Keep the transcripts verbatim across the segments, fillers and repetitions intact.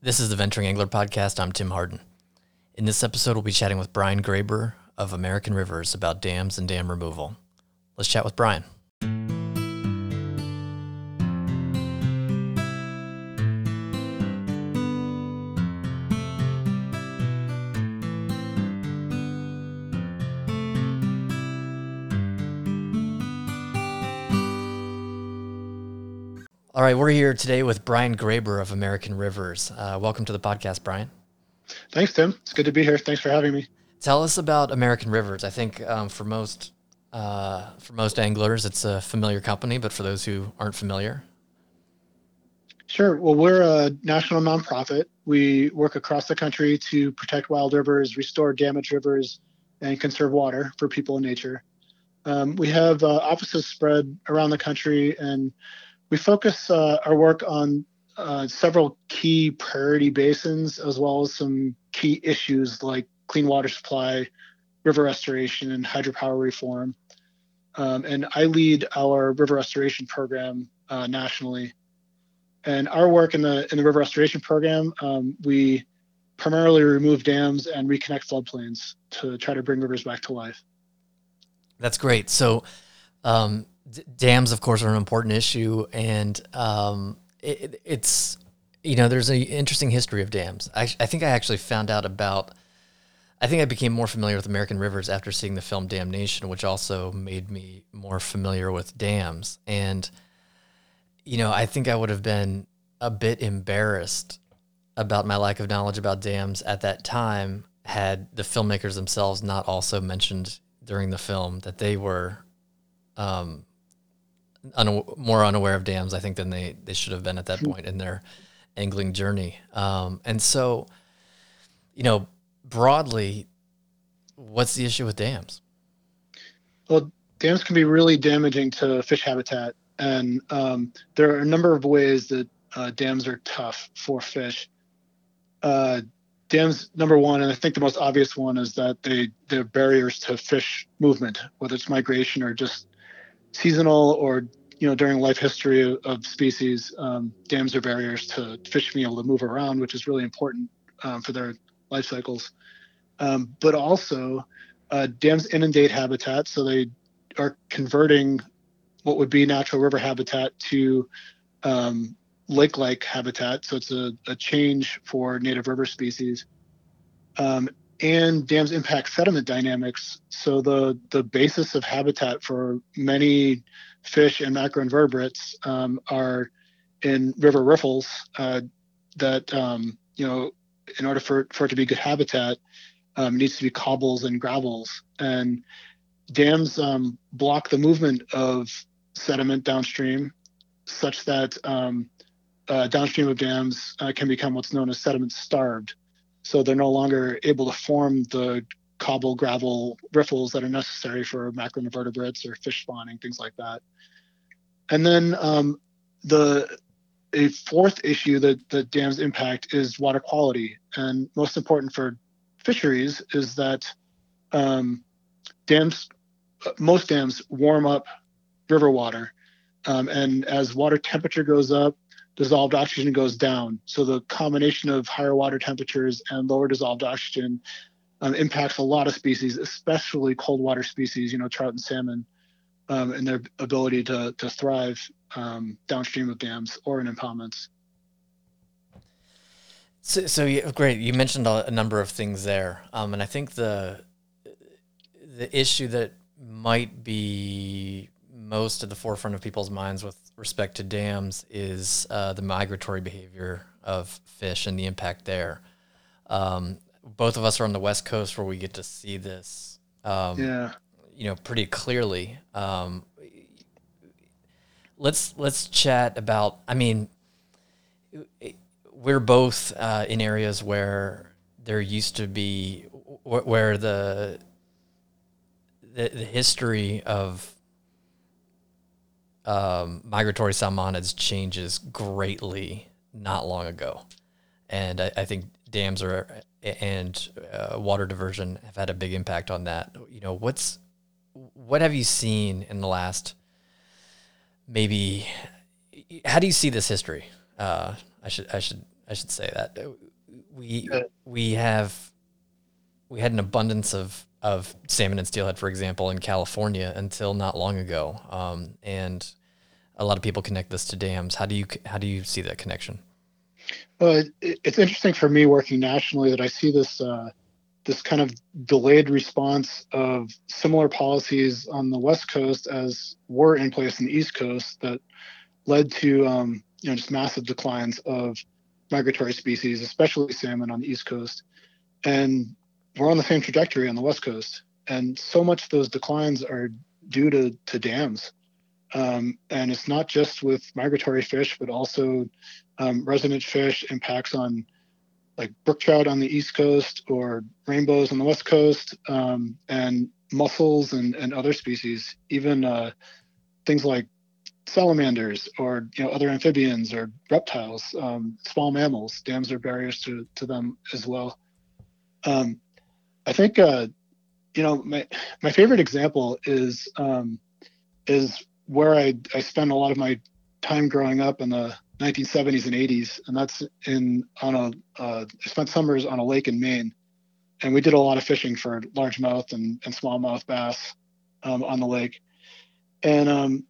This is the Venturing Angler Podcast. I'm Tim Harden. In this episode, we'll be chatting with Brian Graber of American Rivers about dams and dam removal. Let's chat with Brian. All right, we're here today with Brian Graber of American Rivers. Uh, welcome to the podcast, Brian. Thanks, Tim. It's good to be here. Thanks for having me. Tell us about American Rivers. I think um, for most uh, for most anglers, it's a familiar company, but for those who aren't familiar. Sure. Well, we're a national nonprofit. We work across the country to protect wild rivers, restore damaged rivers, and conserve water for people and nature. Um, we have uh, offices spread around the country, and we focus uh, our work on uh, several key priority basins, as well as some key issues like clean water supply, river restoration, and hydropower reform. Um, and I lead our river restoration program uh, nationally. And our work in the in the river restoration program, um, we primarily remove dams and reconnect floodplains to try to bring rivers back to life. That's great. So um, d- dams, of course, are an important issue, and um, it, it's, you know, there's an interesting history of dams. I, I think I actually found out about, I think I became more familiar with American Rivers after seeing the film Damnation, which also made me more familiar with dams. And, you know, I think I would have been a bit embarrassed about my lack of knowledge about dams at that time had the filmmakers themselves not also mentioned during the film that they were um, un- more unaware of dams, I think, than they, they should have been at that point in their angling journey. Um, and so, you know, broadly, what's the issue with dams? Well, dams can be really damaging to fish habitat. And um, there are a number of ways that uh, dams are tough for fish. Uh, dams, number one, and I think the most obvious one, is that they, they're barriers to fish movement, whether it's migration or just seasonal or, you know, during life history of, of species. Um, dams are barriers to fish being able to move around, which is really important um, for their life cycles. Um, but also, uh, dams inundate habitat, so they are converting what would be natural river habitat to um, lake-like habitat. So it's a, a change for native river species. Um, and dams impact sediment dynamics. So the, the basis of habitat for many fish and macroinvertebrates um, are in river riffles uh, that, um, you know, in order for, for it to be good habitat, um, needs to be cobbles and gravels. And dams um, block the movement of sediment downstream, such that um, uh, downstream of dams uh, can become what's known as sediment starved. So they're no longer able to form the cobble gravel riffles that are necessary for macroinvertebrates or fish spawning, things like that. And then um, the a fourth issue that, that dams impact is water quality. And most important for fisheries is that um, dams, most dams warm up river water. Um, and as water temperature goes up, dissolved oxygen goes down. So the combination of higher water temperatures and lower dissolved oxygen um, impacts a lot of species, especially cold water species, you know, trout and salmon, um, and their ability to, to thrive um, downstream of dams or in impoundments. So, so yeah, great. You mentioned a, a number of things there. Um, and I think the the issue that might be most at the forefront of people's minds with respect to dams is uh, the migratory behavior of fish and the impact there. Um, both of us are on the West Coast where we get to see this, um, yeah. you know, pretty clearly. Um, let's let's chat about. I mean, we're both uh, in areas where there used to be where the the, the history of Um, migratory salmonids changes greatly not long ago, and I, I think dams are and uh, water diversion have had a big impact on that. You know, what's what have you seen in the last maybe? How do you see this history? Uh, I should I should I I should say that we Uh, we have we had an abundance of of salmon and steelhead, for example, in California until not long ago, um, and a lot of people connect this to dams. How do you how do you see that connection? well, it, it's interesting for me working nationally that I see this uh, this kind of delayed response of similar policies on the West Coast as were in place in the East Coast that led to um, you know just massive declines of migratory species, especially salmon on the East Coast. And we're on the same trajectory on the West Coast. And so much of those declines are due to, to dams. Um, and it's not just with migratory fish, but also um, resident fish impacts on like brook trout on the East Coast or rainbows on the West Coast, um, and mussels and, and other species, even uh, things like salamanders or you know other amphibians or reptiles, um, small mammals. Dams are barriers to, to them as well. Um, I think uh, you know my my favorite example is um, is where I I spent a lot of my time growing up in the nineteen seventies and eighties, and that's in on a uh, I spent summers on a lake in Maine, and we did a lot of fishing for largemouth and, and smallmouth bass um, on the lake. And um,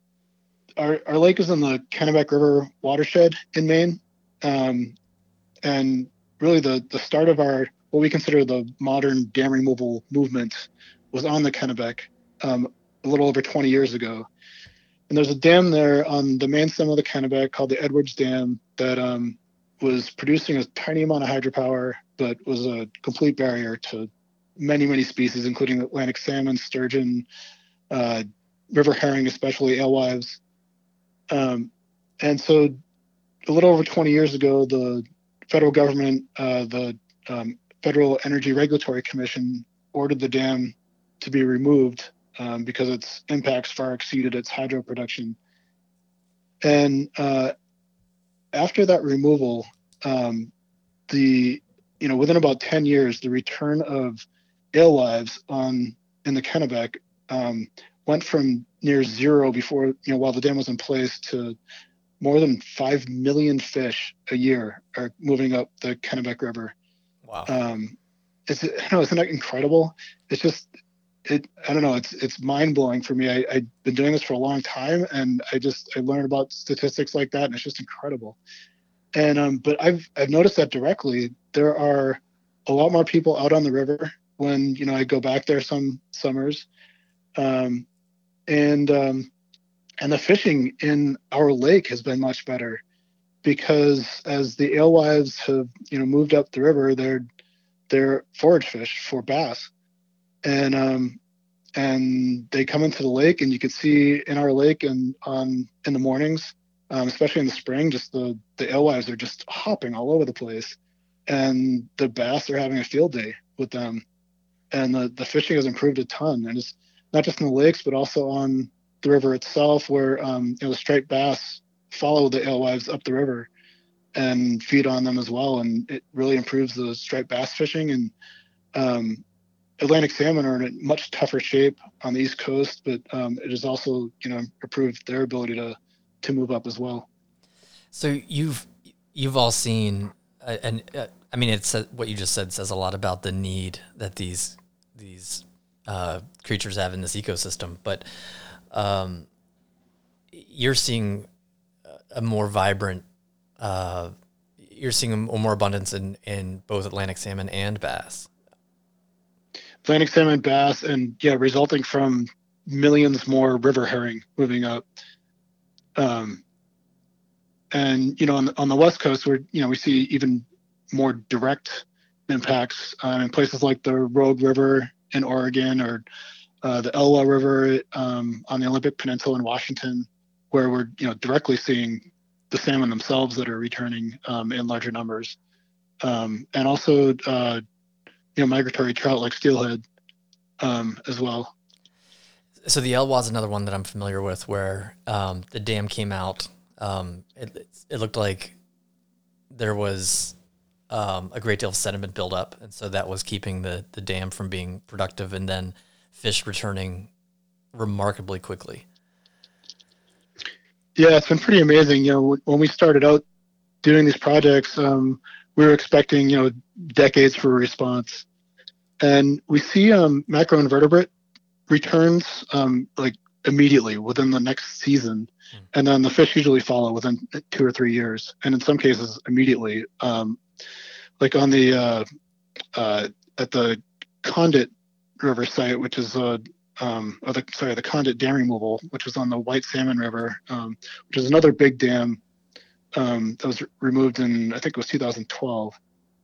our our lake is in the Kennebec River watershed in Maine, um, and really the the start of our what we consider the modern dam removal movement was on the Kennebec um, a little over twenty years ago. And there's a dam there on the main stem of the Kennebec called the Edwards Dam that um, was producing a tiny amount of hydropower, but was a complete barrier to many, many species, including Atlantic salmon, sturgeon, uh, river herring, especially alewives. Um, and so a little over twenty years ago, the federal government, uh, the um, Federal Energy Regulatory Commission, ordered the dam to be removed um, because its impacts far exceeded its hydro production. And uh, after that removal, um, the you know within about ten years, the return of alewives on in the Kennebec um, went from near zero before you know while the dam was in place to more than five million fish a year are moving up the Kennebec River. Wow. Um, it's, you know, isn't that incredible? It's just, it, I don't know. It's, it's mind blowing for me. I, I've been doing this for a long time and I just, I learned about statistics like that and it's just incredible. And, um, but I've, I've noticed that directly. There are a lot more people out on the river when, you know, I go back there some summers. Um, and, um, and the fishing in our lake has been much better because as the alewives have you know moved up the river, they're they're forage fish for bass, and um and they come into the lake, and you can see in our lake and on in the mornings, um, especially in the spring, just the the alewives are just hopping all over the place, and the bass are having a field day with them, and the the fishing has improved a ton, and it's not just in the lakes but also on the river itself, where um, you know the striped bass follow the alewives up the river and feed on them as well, and it really improves the striped bass fishing. And um, Atlantic salmon are in a much tougher shape on the East Coast, but um, it has also you know improved their ability to to move up as well. So you've you've all seen, uh, and uh, I mean, it's uh, what you just said says a lot about the need that these these uh, creatures have in this ecosystem. But um, you're seeing a more vibrant, uh, you're seeing a more abundance in in both Atlantic salmon and bass. Atlantic salmon, bass, and yeah, resulting from millions more river herring moving up. Um, and you know, on the, on the West Coast, where you know we see even more direct impacts um, in places like the Rogue River in Oregon, or uh, the Elwha River um, on the Olympic Peninsula in Washington, where we're you know directly seeing the salmon themselves that are returning um, in larger numbers, um, and also uh, you know migratory trout like steelhead um, as well. So the Elwha is another one that I'm familiar with, where um, the dam came out. Um, it, it looked like there was um, a great deal of sediment buildup, and so that was keeping the the dam from being productive, and then fish returning remarkably quickly. Yeah, it's been pretty amazing. You know, when we started out doing these projects, um, we were expecting, you know, decades for a response. And we see um, macroinvertebrate returns um, like immediately within the next season. Hmm. And then the fish usually follow within two or three years. And in some cases, immediately. Um, like on the, uh, uh, at the Condit River site, which is a, um, or the, sorry, the Condit Dam Removal, which was on the White Salmon River, um, which is another big dam um, that was removed in, I think it was two thousand twelve.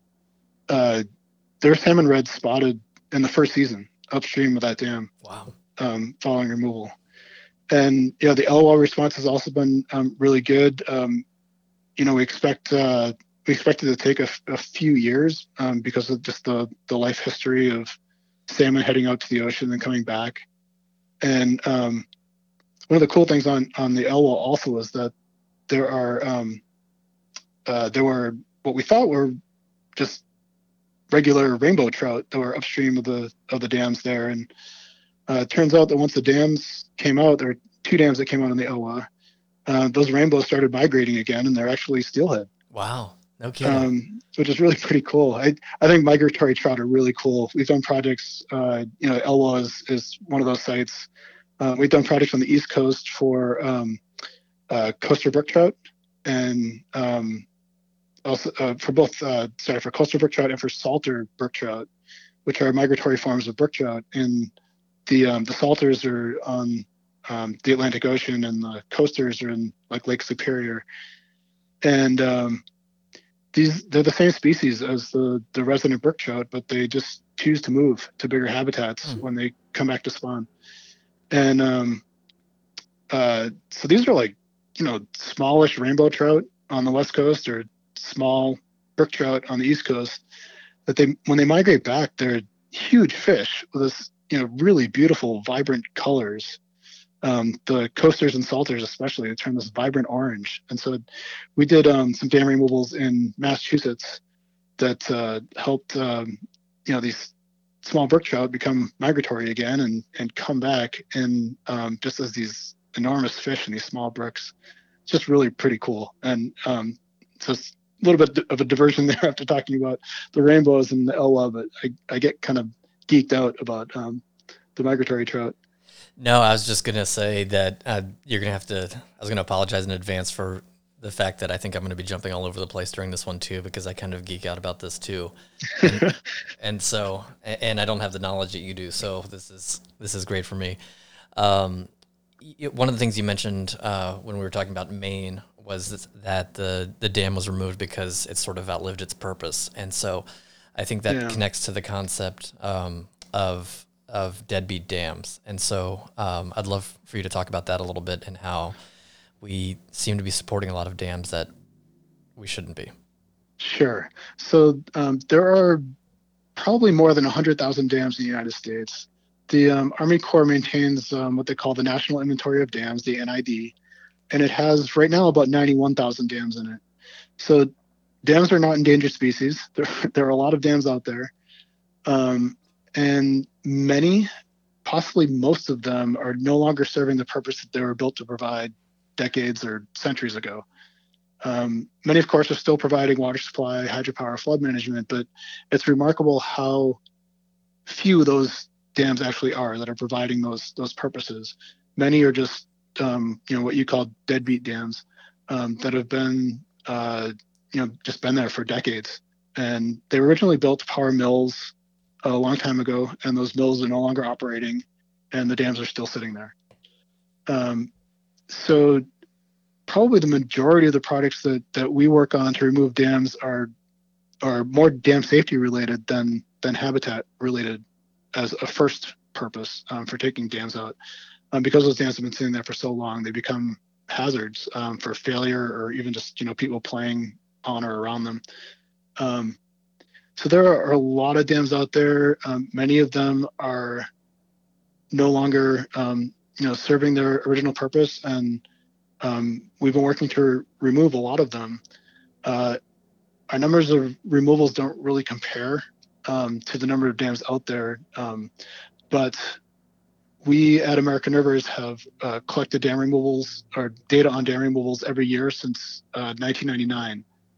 Uh, there were salmon reds spotted in the first season upstream of that dam. Wow. Um, following removal. And yeah, the L O L response has also been um, really good. Um, you know, we expect uh, we expect it to take a, a few years um, because of just the the life history of salmon heading out to the ocean and coming back. And um, one of the cool things on on the L O L also is that there are um, uh, there were what we thought were just regular rainbow trout that were upstream of the of the dams there. And uh, it turns out that once the dams came out, there were two dams that came out in the Elwha. Uh, those rainbows started migrating again, and they're actually steelhead. Wow. No kidding. Um, which is really pretty cool. I, I think migratory trout are really cool. We've done projects, uh, you know, Elwha is, is one of those sites. Uh, we've done projects on the East Coast for um, uh, coaster brook trout, and um, also uh, for both, uh, sorry, for coastal brook trout and for salter brook trout, which are migratory forms of brook trout. And the um, the salters are on um, the Atlantic Ocean, and the coasters are in like Lake Superior. And um, these they're the same species as the the resident brook trout, but they just choose to move to bigger habitats Hmm. when they come back to spawn. And um, uh, so these are like, you know, smallish rainbow trout on the west coast, or small brook trout on the east coast. That they when they migrate back, they're huge fish with this, you know, really beautiful, vibrant colors. Um, the coasters and salters especially, they turn this vibrant orange. And so we did um, some dam removals in Massachusetts that uh, helped, um, you know, these small brook trout become migratory again and and come back, and um, just as these enormous fish in these small brooks. It's just really pretty cool. And um, so it's a little bit of a diversion there after talking about the rainbows and the Elwha, but I, I get kind of geeked out about um, the migratory trout. No, I was just gonna say that uh, you're gonna have to. I was gonna apologize in advance for the fact that I think I'm gonna be jumping all over the place during this one too, because I kind of geek out about this too, and and so and I don't have the knowledge that you do. So this is this is great for me. Um, y- one of the things you mentioned uh, when we were talking about Maine was that the the dam was removed because it sort of outlived its purpose, and so I think that Yeah. connects to the concept um, of of deadbeat dams. And so um, I'd love for you to talk about that a little bit and how we seem to be supporting a lot of dams that we shouldn't be. Sure. So um, there are probably more than one hundred thousand dams in the United States. The um, Army Corps maintains um, what they call the National Inventory of Dams, the N I D, and it has right now about ninety-one thousand dams in it. So dams are not endangered species. There, there are a lot of dams out there. Um, and many, possibly most of them, are no longer serving the purpose that they were built to provide decades or centuries ago. Um, many, of course, are still providing water supply, hydropower, flood management, but it's remarkable how few those dams actually are that are providing those those purposes. Many are just um, you know, what you call deadbeat dams um, that have been uh, you know, just been there for decades, and they were originally built to power mills a long time ago, and those mills are no longer operating, and the dams are still sitting there. Um, so probably the majority of the projects that that we work on to remove dams are are more dam safety related than than habitat related as a first purpose um, for taking dams out. Um, because those dams have been sitting there for so long, they become hazards um, for failure, or even just, you know, people playing on or around them. Um, so there are a lot of dams out there. Um, many of them are no longer, um, you know, serving their original purpose, and um, we've been working to re- remove a lot of them. Uh, our numbers of removals don't really compare um, to the number of dams out there, um, but we at American Rivers have uh, collected dam removals or data on dam removals every year since uh, nineteen ninety-nine.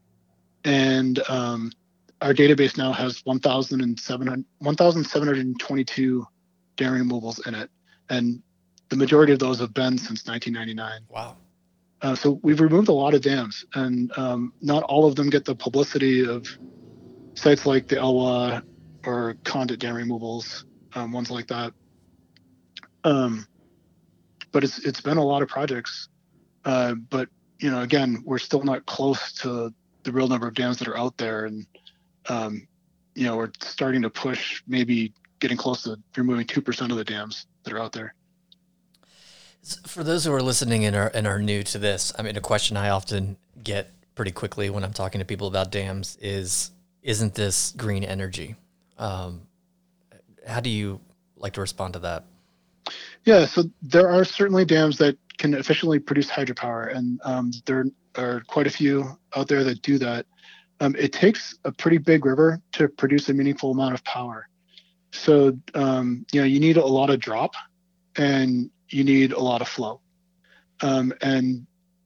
and um, our database now has one thousand seven hundred twenty-two dam removals in it, and the majority of those have been since nineteen ninety-nine. Wow. Uh, so we've removed a lot of dams, and um, not all of them get the publicity of sites like the Elwha or Condit dam removals, um, ones like that. Um, but it's it's been a lot of projects. Uh, but you know, again, we're still not close to the real number of dams that are out there, and um, you know, we're starting to push maybe getting close to removing two percent of the dams that are out there. For those who are listening and are and are new to this, I mean, a question I often get pretty quickly when I'm talking to people about dams is, "Isn't this green energy?" Um, how do you like to respond to that? Yeah, so there are certainly dams that can efficiently produce hydropower, and um, there are quite a few out there that do that. Um, it takes a pretty big river to produce a meaningful amount of power. So um, you know, you need a lot of drop, and you need a lot of flow. Um, and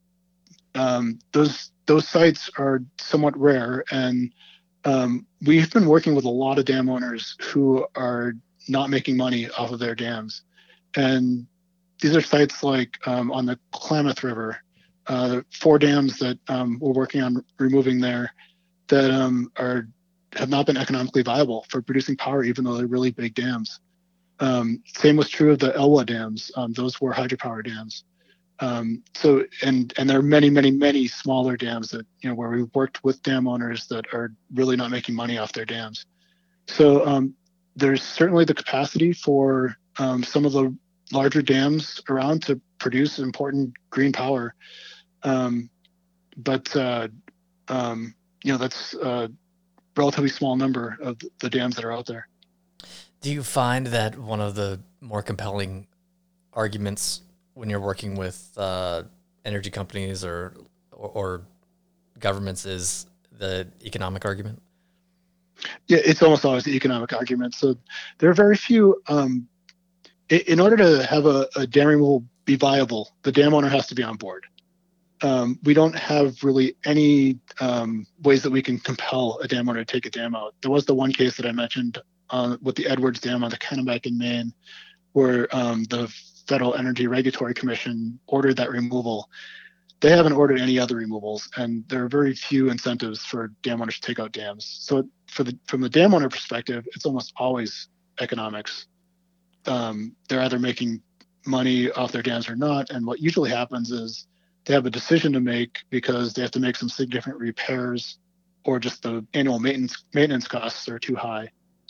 um, those those sites are somewhat rare, and um, we've been working with a lot of dam owners who are not making money off of their dams, and these are sites like um, on the Klamath River, uh, four dams that um, we're working on removing there that um, are have not been economically viable for producing power, even though they're really big dams. Um, same was true of the Elwha dams; um, those were hydropower dams. Um, so, and and there are many, many, many smaller dams that you know where we've worked with dam owners that are really not making money off their dams. So um, there's certainly the capacity for um, some of the larger dams around to produce important green power, um, but uh, um, you know that's a relatively small number of the dams that are out there. Do you find that one of the more compelling arguments when you're working with uh, energy companies or, or or governments is the economic argument? Yeah, it's almost always the economic argument. So there are very few. Um, in order to have a, a dam removal be viable, the dam owner has to be on board. Um, we don't have really any um, ways that we can compel a dam owner to take a dam out. There was the one case that I mentioned uh, with the Edwards Dam on the Kennebec in Maine, where um, the Federal Energy Regulatory Commission ordered that removal. They haven't ordered any other removals, and there are very few incentives for dam owners to take out dams. So, for the from the dam owner perspective, it's almost always economics. Um, they're either making money off their dams or not, and what usually happens is they have a decision to make because they have to make some significant repairs, or just the annual maintenance maintenance costs are too high,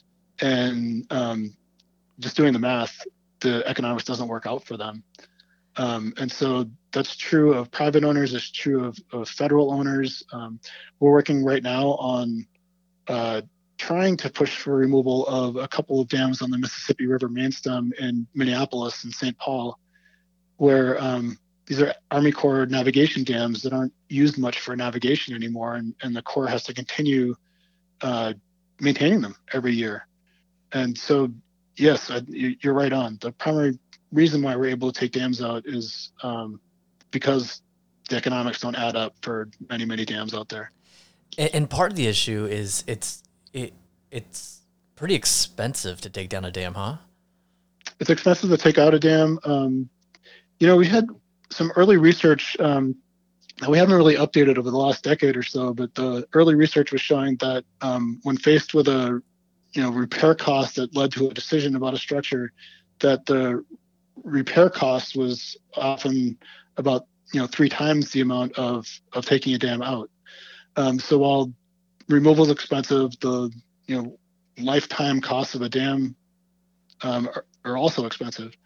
and um, just doing the math, the economics doesn't work out for them. Um, and so that's true of private owners. It's true of, of federal owners. Um, we're working right now on uh, trying to push for removal of a couple of dams on the Mississippi River main stem in Minneapolis and Saint Paul, where um, these are Army Corps navigation dams that aren't used much for navigation anymore, and, and the Corps has to continue uh, maintaining them every year. And so, yes, I, you're right on. The primary reason why we're able to take dams out is um, because the economics don't add up for many, many dams out there. And, and part of the issue is it's it it's pretty expensive to take down a dam, huh? It's expensive to take out a dam. Um, you know, we had some early research um, that we haven't really updated over the last decade or so, but the early research was showing that um, when faced with a you know repair cost that led to a decision about a structure, that the repair cost was often about you know three times the amount of of taking a dam out. Um, so while removal is expensive, the you know lifetime costs of a dam um, are, are also expensive.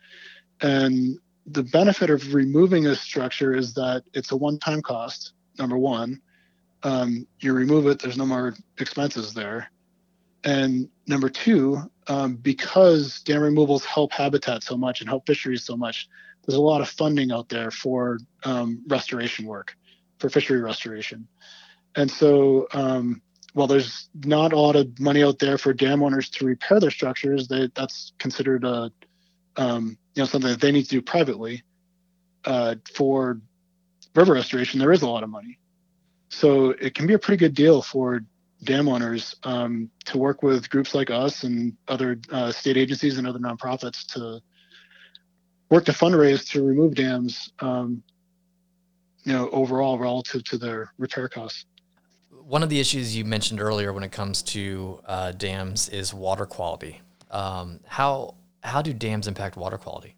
And the benefit of removing a structure is that it's a one-time cost. Number one, um, you remove it, there's no more expenses there. And number two, um, because dam removals help habitat so much and help fisheries so much, there's a lot of funding out there for um, restoration work, for fishery restoration. And so um, while there's not a lot of money out there for dam owners to repair their structures, they, that's considered a um, you know something that they need to do privately. Uh, for river restoration, there is a lot of money. So it can be a pretty good deal for dam owners um, to work with groups like us and other uh, state agencies and other nonprofits to work to fundraise to remove dams, um, you know, overall relative to their repair costs. One of the issues you mentioned earlier when it comes to uh, dams is water quality. Um, how how do dams impact water quality?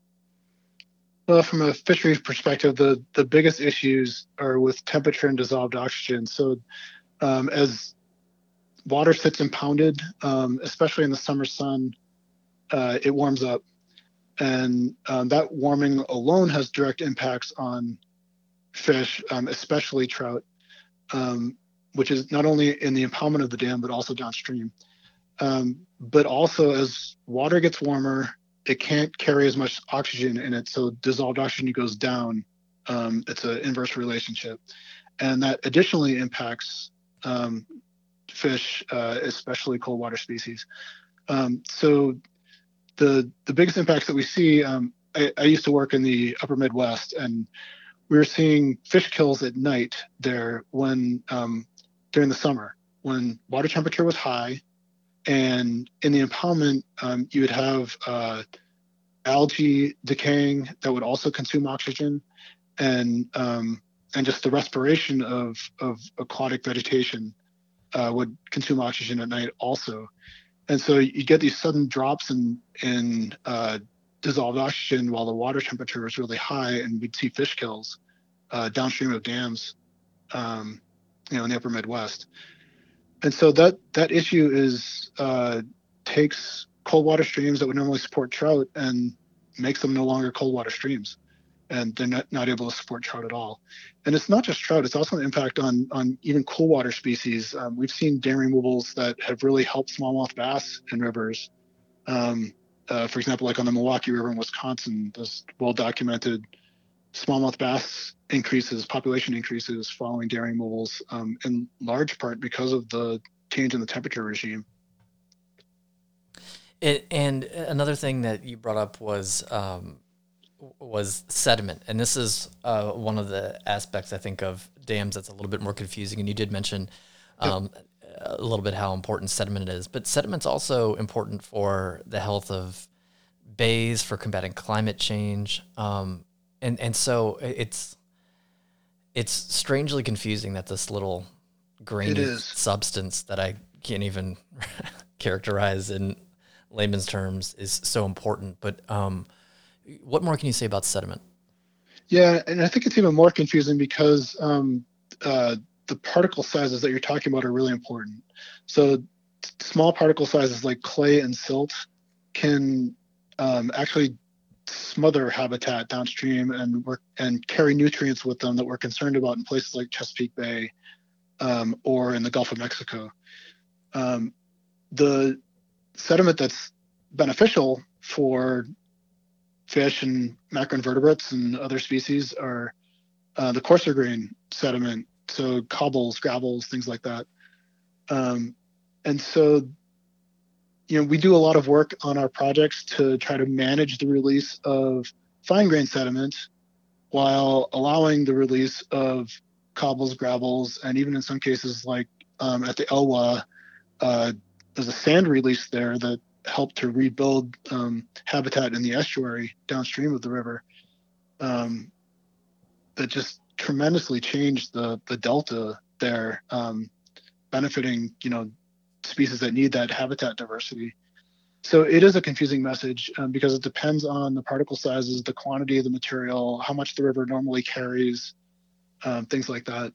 Well, from a fisheries perspective, the, the biggest issues are with temperature and dissolved oxygen. So um, as water sits impounded, um, especially in the summer sun, uh, it warms up. And um, that warming alone has direct impacts on fish, um, especially trout, um, which is not only in the impoundment of the dam, but also downstream. Um, but also as water gets warmer, it can't carry as much oxygen in it. So dissolved oxygen goes down. Um, it's an inverse relationship. And that additionally impacts um, fish, uh, especially cold water species. Um, so the the biggest impacts that we see, um, I, I used to work in the upper Midwest, and we were seeing fish kills at night there when um, during the summer when water temperature was high, and in the impoundment um, you would have uh, algae decaying that would also consume oxygen, and um, and just the respiration of of aquatic vegetation uh, would consume oxygen at night also. And so you get these sudden drops in in uh, dissolved oxygen while the water temperature is really high, and we'd see fish kills uh, downstream of dams, um, you know, in the upper Midwest. And so that that issue is uh, takes cold water streams that would normally support trout and makes them no longer cold water streams, and they're not, not able to support trout at all. And it's not just trout; it's also an impact on on even cool water species. Um, we've seen dam removals that have really helped smallmouth bass in rivers. Um, uh, for example, like on the Milwaukee River in Wisconsin, there's well documented smallmouth bass increases, population increases following dam removals, um, in large part because of the change in the temperature regime. It, and another thing that you brought up was um, was sediment, and this is uh, one of the aspects I think of dams that's a little bit more confusing. And you did mention um, yep. a little bit how important sediment is, but sediment's also important for the health of bays, for combating climate change. Um, And and so it's it's strangely confusing that this little grainy substance that I can't even characterize in layman's terms is so important. But um, what more can you say about sediment? Yeah, and I think it's even more confusing because um, uh, the particle sizes that you're talking about are really important. So t- small particle sizes like clay and silt can um, actually smother habitat downstream and work and carry nutrients with them that we're concerned about in places like Chesapeake Bay um, or in the Gulf of Mexico. Um, the sediment that's beneficial for fish and macroinvertebrates and other species are uh, the coarser grain sediment, so cobbles, gravels, things like that. Um, and so you know, we do a lot of work on our projects to try to manage the release of fine grain sediment while allowing the release of cobbles, gravels, and even in some cases, like um, at the Elwha, uh, there's a sand release there that helped to rebuild um, habitat in the estuary downstream of the river. Um, that just tremendously changed the the delta there, um, benefiting you know species that need that habitat diversity. So it is a confusing message um, because it depends on the particle sizes, the quantity of the material, how much the river normally carries, um, things like that.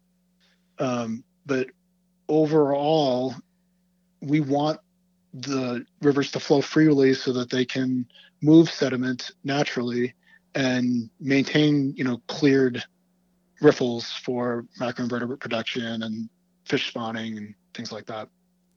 Um, but overall, we want the rivers to flow freely so that they can move sediment naturally and maintain, you know, cleared riffles for macroinvertebrate production and fish spawning and things like that.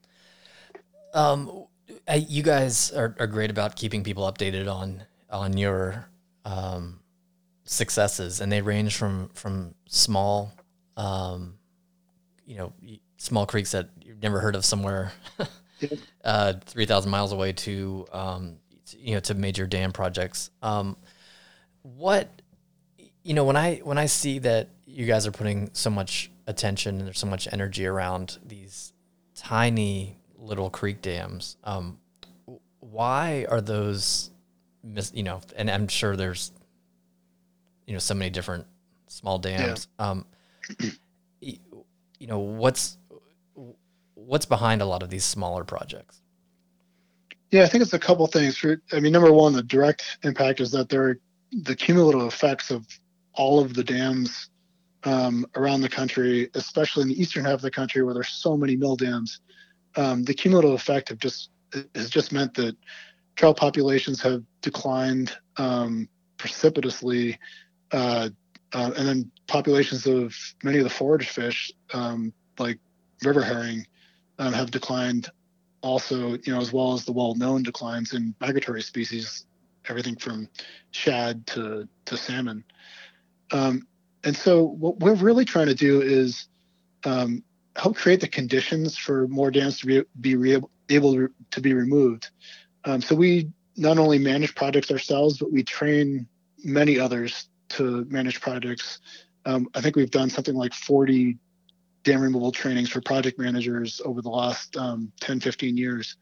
Um, you guys are, are great about keeping people updated on on your um, successes, and they range from from small, um, you know, small creeks that you've never heard of somewhere, yeah. uh, three thousand miles away to um, you know to major dam projects. Um, what you know when I when I see that you guys are putting so much attention and there's so much energy around these tiny little creek dams. Um, why are those, mis- you know, and I'm sure there's, you know, so many different small Yeah. dams. Um, y- you know, what's what's behind a lot of these smaller projects? Yeah, I think it's a couple things. For, I mean, number one, the direct impact is that there are the cumulative effects of all of the dams um, around the country, especially in the eastern half of the country where there's so many mill dams. Um, the cumulative effect have just has just meant that trout populations have declined um, precipitously, uh, uh, and then populations of many of the forage fish, um, like river herring, um, have declined also, you know, as well as the well-known declines in migratory species, everything from shad to to salmon. Um, and so, what we're really trying to do is um, help create the conditions for more dams to be be re- able to be removed. Um, so we not only manage projects ourselves, but we train many others to manage projects. Um, I think we've done something like forty dam removal trainings for project managers over the last um, ten, fifteen years.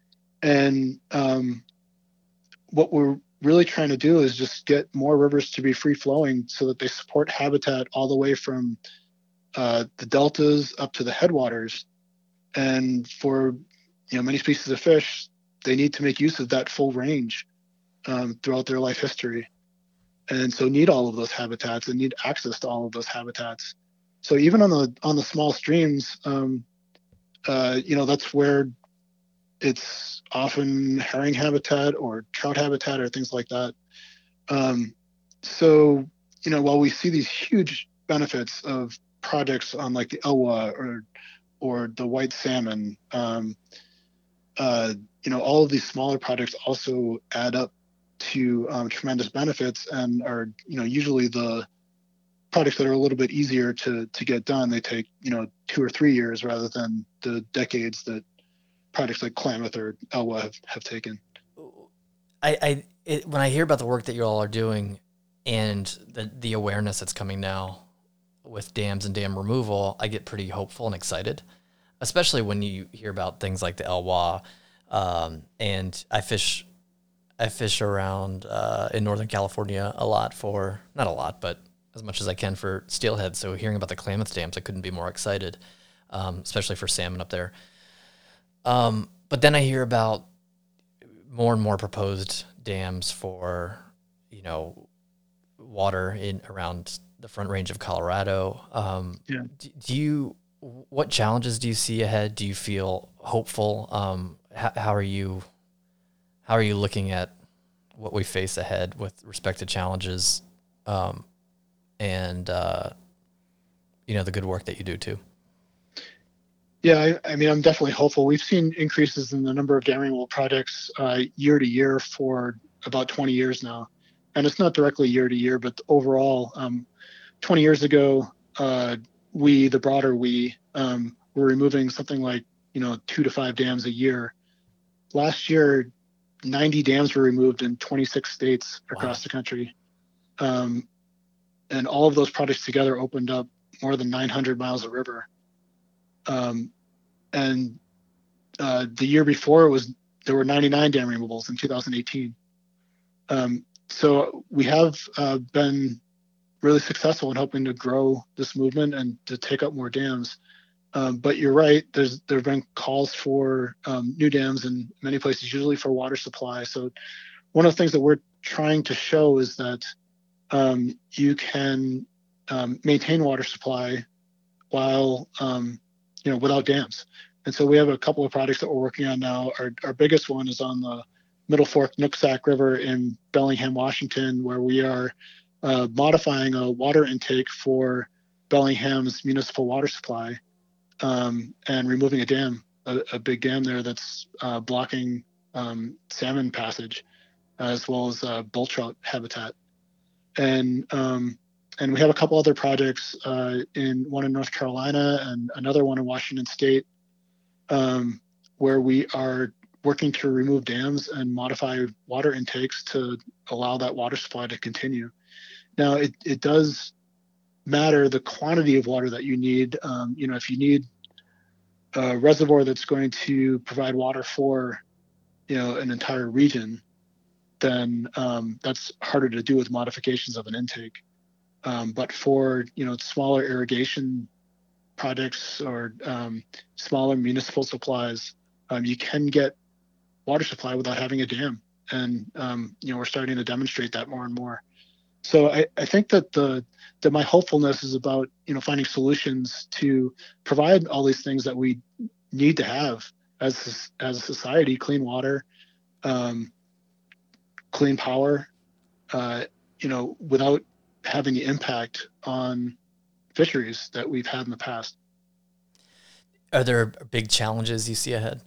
And um, what we're really trying to do is just get more rivers to be free flowing so that they support habitat all the way from uh, the deltas up to the headwaters. And for you know many species of fish, they need to make use of that full range um, throughout their life history, and so need all of those habitats and need access to all of those habitats. So even on the on the small streams, um, uh, you know that's where it's often herring habitat or trout habitat or things like that. Um, so you know while we see these huge benefits of projects on like the Elwha or or the white salmon, um, uh, you know, all of these smaller projects also add up to um, tremendous benefits and are, you know, usually the projects that are a little bit easier to to get done. They take, you know, two or three years rather than the decades that projects like Klamath or Elwha have, have taken. I, I it, when I hear about the work that you all are doing and the the awareness that's coming now with dams and dam removal, I get pretty hopeful and excited, especially when you hear about things like the Elwha. Um, and I fish, I fish around uh, in Northern California a lot for not a lot, but as much as I can for steelhead. So hearing about the Klamath dams, I couldn't be more excited, um, especially for salmon up there. Um, but then I hear about more and more proposed dams for, you know, water in around the Front Range of Colorado. Um, Yeah. do, do you, what challenges do you see ahead? Do you feel hopeful? Um, how, how are you, how are you looking at what we face ahead with respect to challenges, um, and, uh, you know, the good work that you do too? Yeah, I, I mean, I'm definitely hopeful. We've seen increases in the number of dam removal projects uh, year to year for about twenty years now. And it's not directly year to year, but overall, um, twenty years ago, uh, we, the broader we, um, were removing something like, you know, two to five dams a year. Last year, ninety dams were removed in twenty-six states Wow. across the country. Um, and all of those projects together opened up more than nine hundred miles of river. Um, and uh, the year before it was there were ninety-nine dam removals in two thousand eighteen. Um, so we have uh, been really successful in helping to grow this movement and to take up more dams. Um, but you're right. There's there have been calls for um, new dams in many places, usually for water supply. So one of the things that we're trying to show is that um, you can um, maintain water supply while um, you know without dams. And so we have a couple of projects that we're working on now. Our our biggest one is on the Middle Fork Nooksack River in Bellingham, Washington, where we are uh, modifying a water intake for Bellingham's municipal water supply um, and removing a dam, a, a big dam there that's uh, blocking um, salmon passage as well as uh, bull trout habitat. And um, and we have a couple other projects uh, in one in North Carolina and another one in Washington State, um, where we are working to remove dams and modify water intakes to allow that water supply to continue. Now, it, it does matter the quantity of water that you need. Um, you know, if you need a reservoir that's going to provide water for, you know, an entire region, then um, that's harder to do with modifications of an intake. Um, but for, you know, smaller irrigation projects or um, smaller municipal supplies, um, you can get water supply without having a dam. And, um, you know, we're starting to demonstrate that more and more. So I, I think that the that my hopefulness is about, you know, finding solutions to provide all these things that we need to have as as a society: clean water, um, clean power, uh, you know, without having the impact on fisheries that we've had in the past. Are there big challenges you see ahead?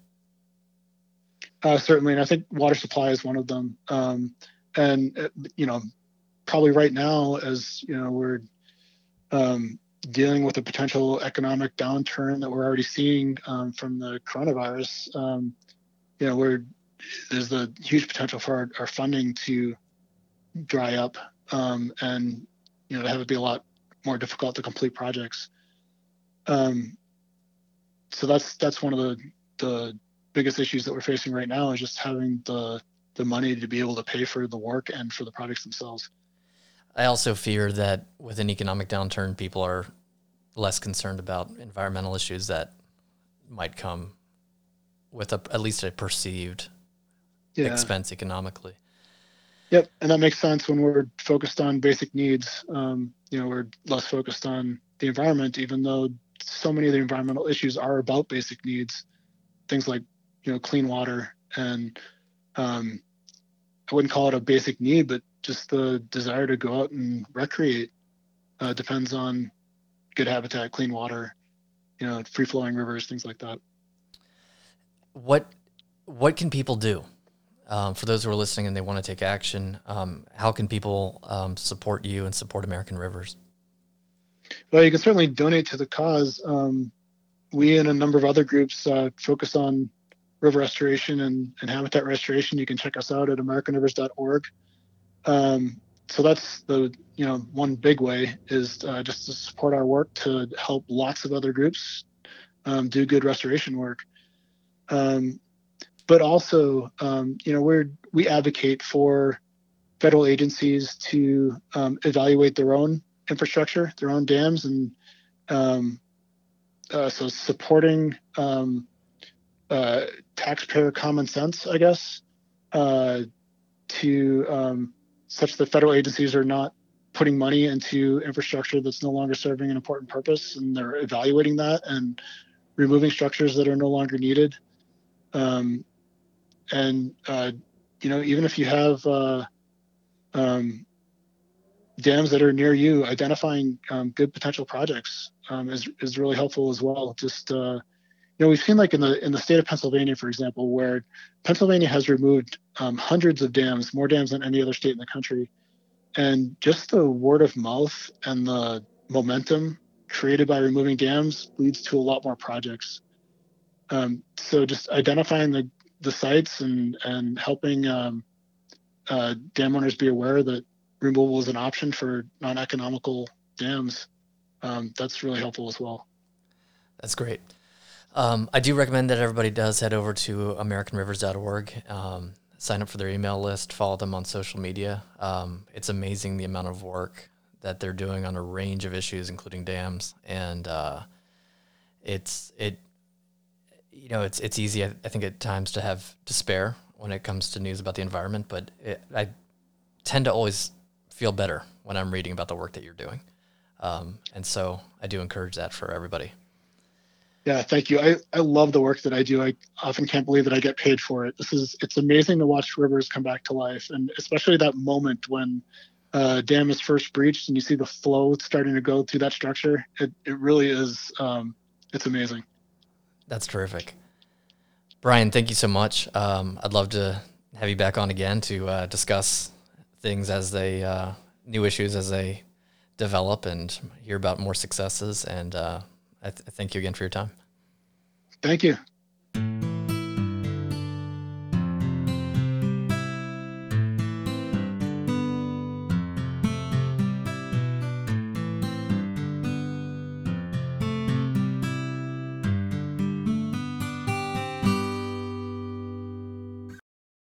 Uh, certainly, and I think water supply is one of them. Um, and uh, you know, probably right now, as you know, we're um, dealing with a potential economic downturn that we're already seeing um, from the coronavirus. Um, you know, we're there's the huge potential for our, our funding to dry up, um, and you know, to have it be a lot more difficult to complete projects. Um, so that's that's one of the the biggest issues that we're facing right now, is just having the the money to be able to pay for the work and for the projects themselves. I also fear that with an economic downturn, people are less concerned about environmental issues that might come with a, at least a perceived yeah. expense economically. Yep, and that makes sense when we're focused on basic needs. Um, you know, we're less focused on the environment, even though so many of the environmental issues are about basic needs, things like, you know, clean water. And um, I wouldn't call it a basic need, but just the desire to go out and recreate uh, depends on good habitat, clean water, you know, free flowing rivers, things like that. What what can people do? Um, for those who are listening and they want to take action, um, how can people um, support you and support American Rivers? Well, you can certainly donate to the cause. Um, we and a number of other groups uh, focus on river restoration and, and habitat restoration. You can check us out at american rivers dot org. Um, so that's the, you know, one big way is uh, just to support our work to help lots of other groups um, do good restoration work. Um, but also, um, you know, we're, we advocate for federal agencies to um, evaluate their own infrastructure, their own dams. And um, uh, so supporting um, uh, taxpayer common sense, I guess, uh, to um, such that federal agencies are not putting money into infrastructure that's no longer serving an important purpose, and they're evaluating that and removing structures that are no longer needed. Um, and, uh, you know, even if you have uh, um, dams that are near you, identifying um, good potential projects um, is, is really helpful as well. Just, uh, you know, we've seen like in the in the state of Pennsylvania, for example, where Pennsylvania has removed um, hundreds of dams, more dams than any other state in the country. And just the word of mouth and the momentum created by removing dams leads to a lot more projects. Um, so just identifying the, the sites and, and helping um, uh, dam owners be aware that removal is an option for non-economical dams, um, that's really helpful as well. That's great. Um, I do recommend that everybody does head over to american rivers dot org, um, sign up for their email list, follow them on social media. Um, it's amazing the amount of work that they're doing on a range of issues, including dams. And uh, it's it, you know, it's it's easy, I, I think, at times to have despair when it comes to news about the environment, but it, I tend to always feel better when I'm reading about the work that you're doing. Um, and so I do encourage that for everybody. Yeah, thank you. I, I love the work that I do. I often can't believe that I get paid for it. This is, it's amazing to watch rivers come back to life. And especially that moment when uh, a dam is first breached and you see the flow starting to go through that structure. It, it really is, um, it's amazing. That's terrific. Brian, thank you so much. Um, I'd love to have you back on again to uh, discuss things as they, uh, new issues as they develop, and hear about more successes. And uh, I th- thank you again for your time. Thank you.